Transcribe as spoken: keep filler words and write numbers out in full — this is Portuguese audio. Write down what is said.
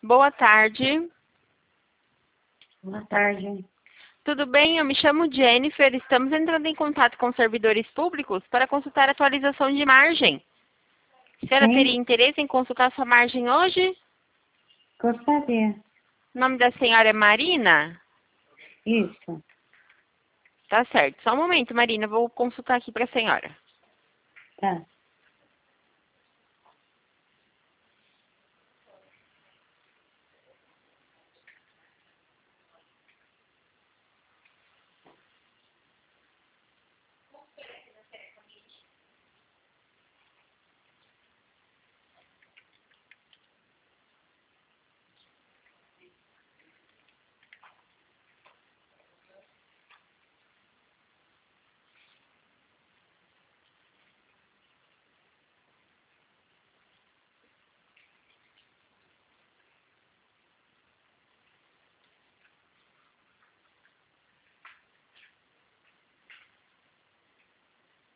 Boa tarde. Boa tarde. Tudo bem? Eu me chamo Jennifer. Estamos entrando em contato com servidores públicos para consultar a atualização de margem. A senhora Sim. teria interesse em consultar sua margem hoje? Gostaria. O nome da senhora é Marina? Isso. Tá certo. Só um momento, Marina. Vou consultar aqui para a senhora. Tá.